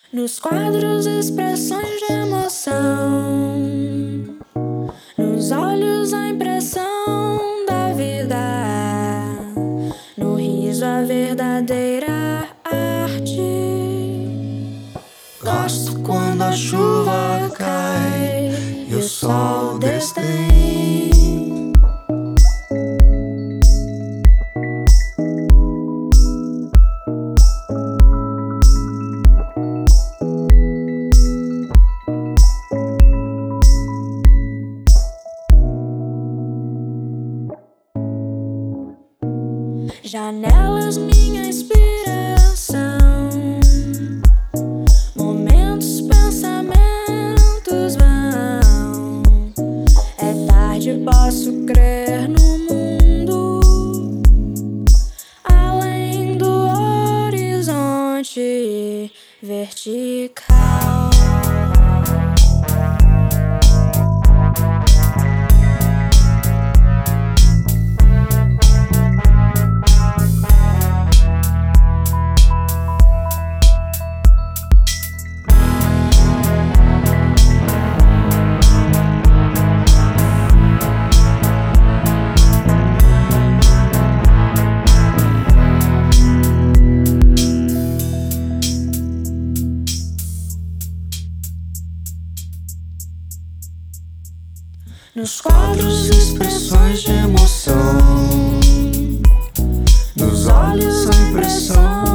Nos quadros, expressões de emoção. Nos olhos, a impressão da vida. No riso, a verdadeira arte. Gosto quando a chuva cai e o sol desdém. Janelas, minha inspiração. Momentos, pensamentos vão. É tarde, posso crer no mundo além do horizonte vertical. Nos quadros, expressões de emoção. Nos olhos, a impressão